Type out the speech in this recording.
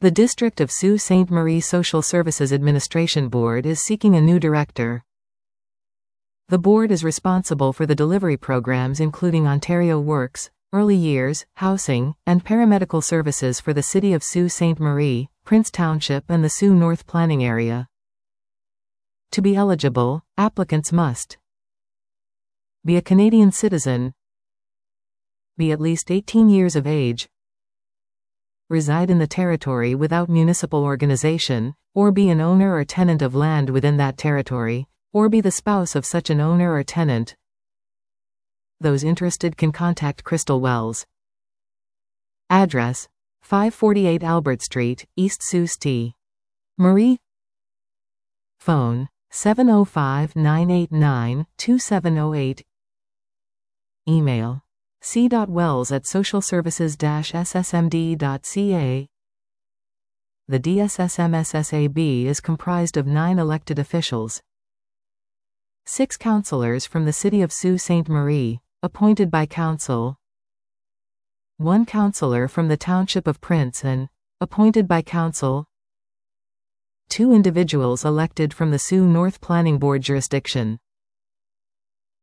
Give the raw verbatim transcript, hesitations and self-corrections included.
The District of Sault Ste. Marie Social Services Administration Board is seeking a new director. The board is responsible for the delivery programs including Ontario Works, Early Years, Housing, and Paramedical Services for the City of Sault Ste. Marie, Prince Township and the Sault North Planning Area. To be eligible, applicants must be a Canadian citizen, be at least eighteen years of age, reside in the territory without municipal organization, or be an owner or tenant of land within that territory, or be the spouse of such an owner or tenant. Those interested can contact Crystal Wells. Address: five forty-eight Albert Street, East Sault Ste. Marie. Phone: seven oh five, nine eight nine, two seven oh eight. Email: c dot wells at social services dash s s m d dot c a. The D S S M S S A B is comprised of nine elected officials. Six councillors from the City of Sault Ste. Marie, appointed by Council. One councillor from the Township of Prince and, appointed by Council. Two individuals elected from the Sault North Planning Board jurisdiction.